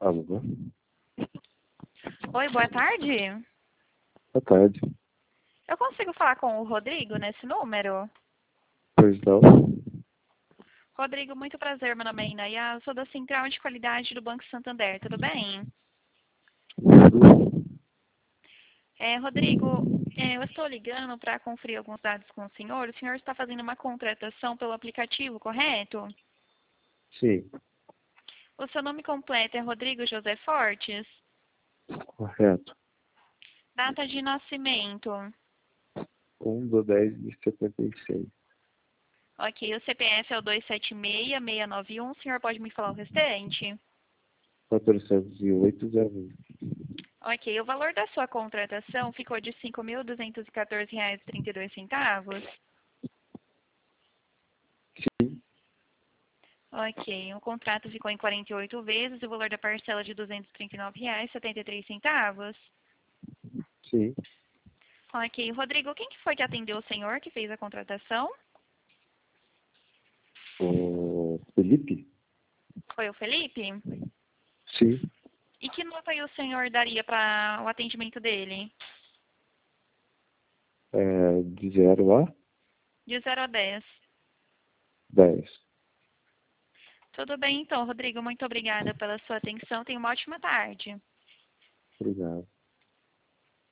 Alô? Oi, boa tarde. Boa tarde. Eu consigo falar com o Rodrigo nesse número? Pois não? Rodrigo, muito prazer. Meu nome é Inaya. Eu sou da Central de Qualidade do Banco Santander. Tudo bem? Rodrigo, eu estou ligando para conferir alguns dados com o senhor. O senhor está fazendo uma contratação pelo aplicativo, correto? Sim, O seu nome completo é Rodrigo José Fortes? correto. Data de nascimento? 1/10/76. Ok, o CPF é o 276-691. O senhor pode me falar o restante? 408,01. Ok, o valor da sua contratação ficou de R$ 5.214,32. Sim, Ok, o contrato ficou em 48 vezes e o valor da parcela de R$ 239,73. sim. Ok, Rodrigo, quem que foi que atendeu o senhor que fez a contratação? O Felipe? Foi o Felipe? Sim. E que nota aí o senhor daria para o atendimento dele? De 0 a De 0 a 10. 10. Tudo bem então, Rodrigo, muito obrigada pela sua atenção. Tenha uma ótima tarde. Obrigado.